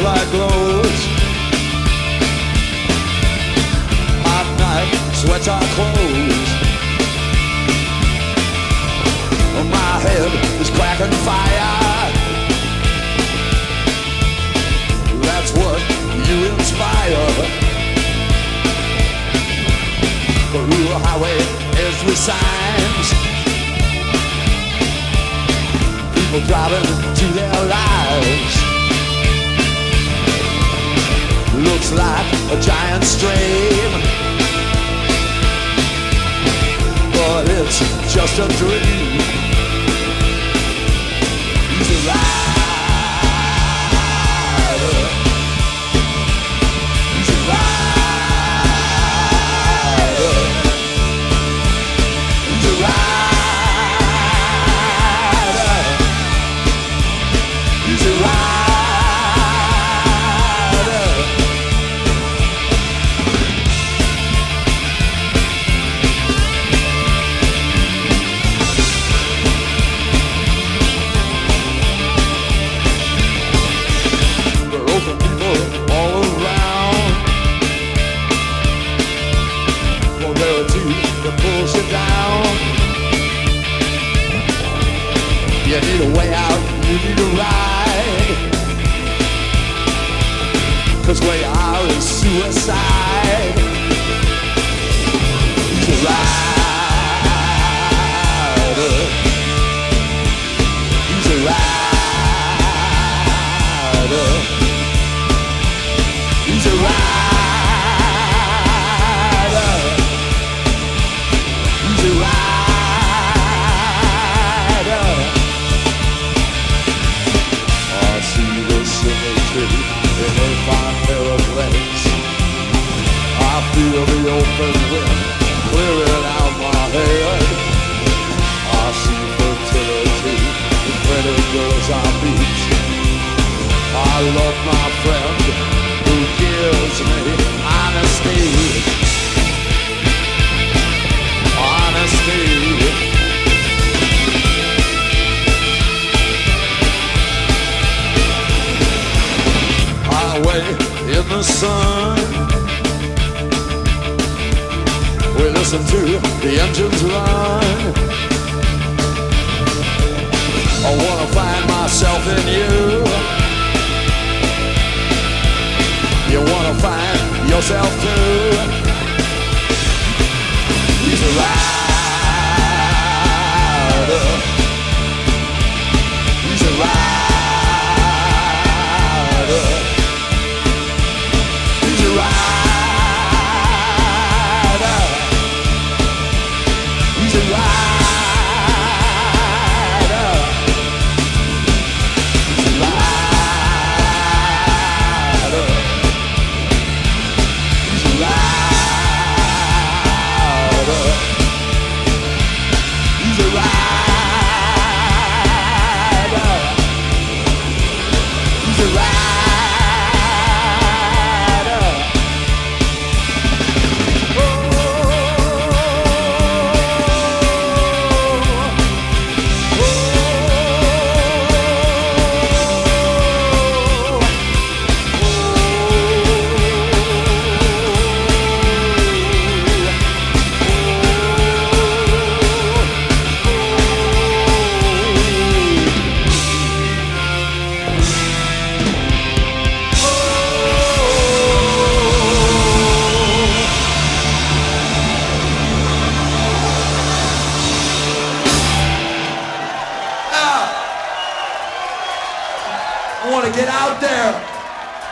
like glows. Hot night, sweats our clothes. My head is cracking fire. That's what you inspire. The rural highway is with signs. People driving to their lives. Looks like a giant stream, but it's just a dream. He's a rider. He's a rider. He's a rider. He's a rider. Pulls you down. You need a way out, you need a ride. 'Cause where you are is suicide. He's a rider. He's a rider. He's a rider. Feel the open wind clearing out my head. I see fertility in pretty girls I meet. I love my friend who gives me honesty. Honesty. Highway in the sun. We listen to the engines run. I wanna find myself in you. You wanna find yourself too. He's a rider. He's a rider. He's a rider. I want to get out there.